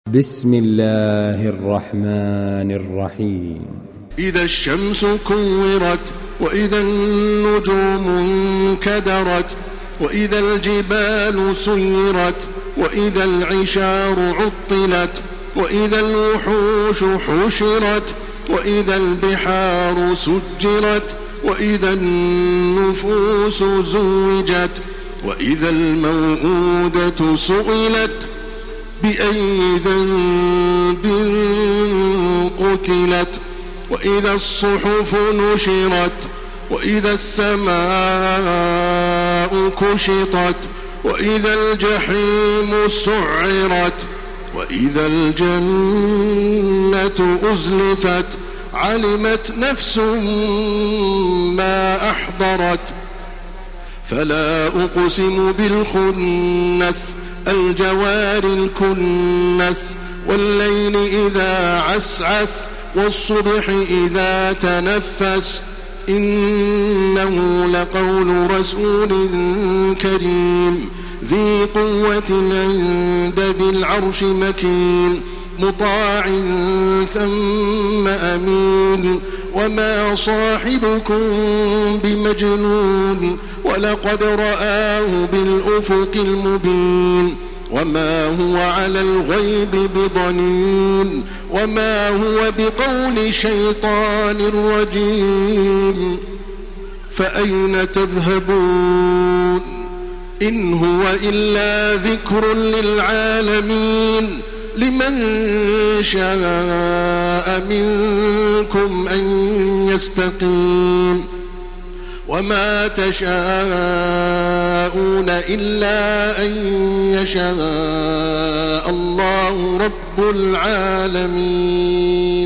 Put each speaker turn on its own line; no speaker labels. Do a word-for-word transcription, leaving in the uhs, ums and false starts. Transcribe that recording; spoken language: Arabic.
بسم الله الرحمن الرحيم.
إذا الشمس كورت وإذا النجوم انكدرت وإذا الجبال سيرت وإذا العشار عطلت وإذا الوحوش حشرت وإذا البحار سجرت وإذا النفوس زوجت وإذا الموءودة سئلت بأي ذنب قتلت وإذا الصحف نشرت وإذا السماء كشطت وإذا الجحيم سعرت وإذا الجنة أزلفت علمت نفس ما أحضرت. فلا أقسم بالخنس الجوار الكنس والليل إذا عسعس والصبح إذا تنفس إنه لقول رسول كريم ذي قوة عند ذي العرش مكين مطاع ثم أمين وما صاحبكم بمجنون ولقد رآه بالأفق المبين وما هو على الغيب بضنين وما هو بقول شيطان رجيم. فأين تذهبون إن هو إلا ذكر للعالمين لمن شاء منكم أن يستقيم وما تشاءون إلا أن يشاء الله رب العالمين.